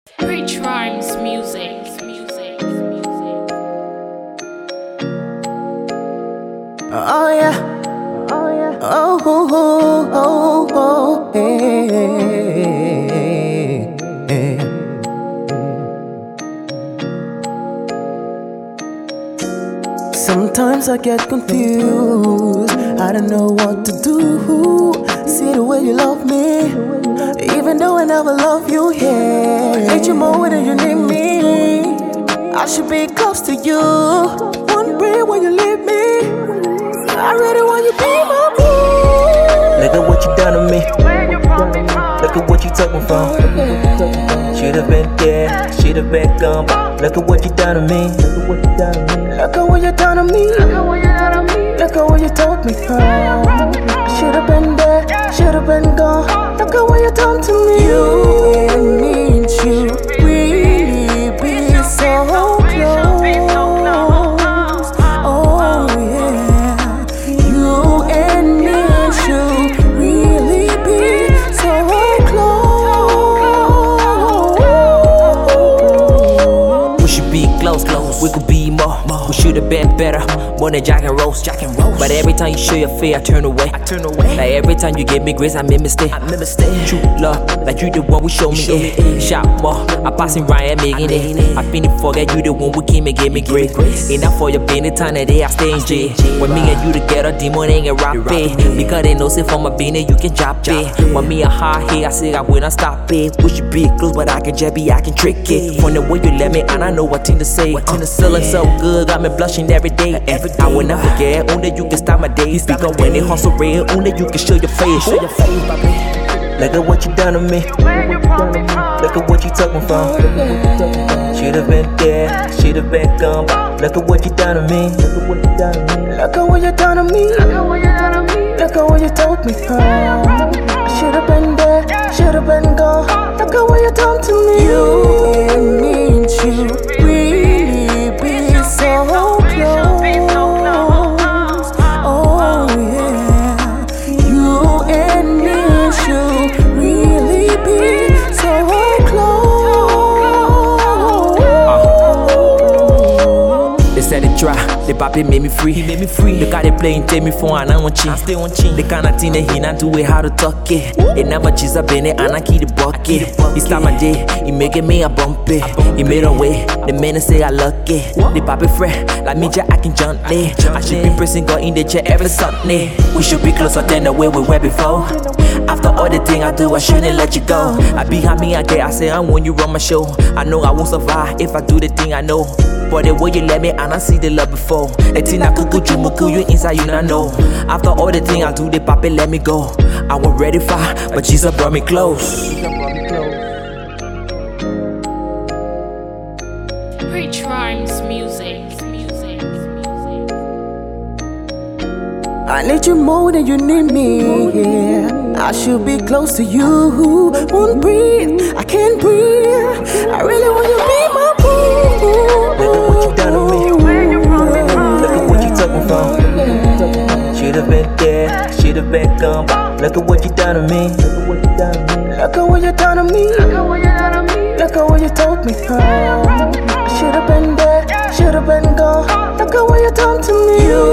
Rich Rhymes music. Oh yeah, oh yeah, oh, hey. Sometimes I get confused, I don't know what to do. See the way you love me, even though I never love you, yeah. I need you more than you need me. I should be close to you. Wondering when you leave me, I really want you to be my boo. Look at what you done to me. Look at what you took me from. Should've been there, should've been gone. Look at what you done to me. Look at what you done to me. Look at what you took me from. Should've been there, should've been gone. Look at what you done to me. You and me and you really be so close. Oh yeah, you and me and you really be so close. We should be close, we could be more. We should've been better, more than Jack and Rose. But every time you show your fear, I turn away. Like every time you give me grace, I make mistake. True love, like you the one who show me it. Shout more, I passing Ryan making it. I finna forget you the one who came and gave me grace. Enough for your pain, the time that they I stay in jail. When me and you together, demon ain't a rap it. Because they know say for my beanie you can drop it. When me a hard hit, I say I will not stop it. We should be close, but I can jabby, I can trick it. From the way you let me, and I know what thing to say. Feeling so good, got me blushing every day. I will not forget, only you can stop my days. Because when they hustle real, only you can show your face. Look at what you done to me. Look at what you took me from. Should've been there, should've been gone. Look at what you done to me. Look at what you done to me. Look at what you took me from. Should've been there, should've been gone. Look at what you done to me. You and me and you really be so close. Oh yeah, you and me and you really be so close. They said it dry, the papi made me free. He made me free. The guy they playing take me for and I want chin. The kind of thing that he not do it how to talk it. It never cheese up in it and I keep the bucket. He start my day, he making me a bumpy. He made a way, the man say I luck it. The papi friend, like me I can jump there. I should be pressing God in the chair every Sunday. We should be closer than the way we were before. After all the thing I do, I shouldn't let you go. I behind me, I get, I say I want you run my show. I know I won't survive if I do the thing I know. But the way you let me, and I see the love before. The thing I could you muku, you inside, you not know. After all the thing I do, the papi let me go. I was ready for, but Jesus brought me close. Rich Rhymes music. I need you more than you need me, yeah. I should be close to you. Won't breathe, I can't breathe. I really want you to be my boo. Look at what you done to me. Look at what you took me from. Should've been there, should've been gone. Look at what you done to me. Look at what you done to me. Look at what you took me from. Should've been there, should've been gone. Look at what you done to me. You